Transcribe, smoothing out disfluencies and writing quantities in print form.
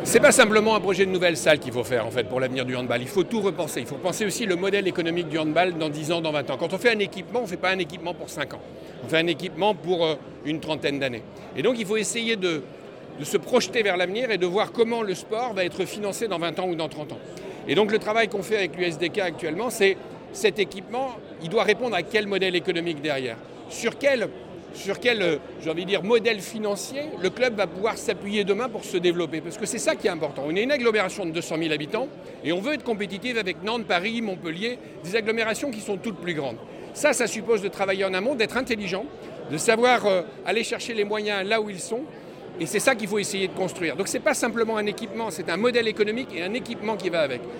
C'est pas simplement un projet de nouvelle salle qu'il faut faire en fait pour l'avenir du handball. Il faut tout repenser. Il faut penser aussi le modèle économique du handball dans 10 ans, dans 20 ans. Quand on fait un équipement, on ne fait pas un équipement pour 5 ans. On fait un équipement pour une trentaine d'années. Et donc il faut essayer de se projeter vers l'avenir et de voir comment le sport va être financé dans 20 ans ou dans 30 ans. Et donc le travail qu'on fait avec l'USDK actuellement, c'est cet équipement, il doit répondre à quel modèle économique derrière. Sur quel j'ai envie de dire, modèle financier, le club va pouvoir s'appuyer demain pour se développer. Parce que c'est ça qui est important. On est une agglomération de 200 000 habitants et on veut être compétitif avec Nantes, Paris, Montpellier, des agglomérations qui sont toutes plus grandes. Ça suppose de travailler en amont, d'être intelligent, de savoir aller chercher les moyens là où ils sont. Et c'est ça qu'il faut essayer de construire. Donc ce n'est pas simplement un équipement, c'est un modèle économique et un équipement qui va avec.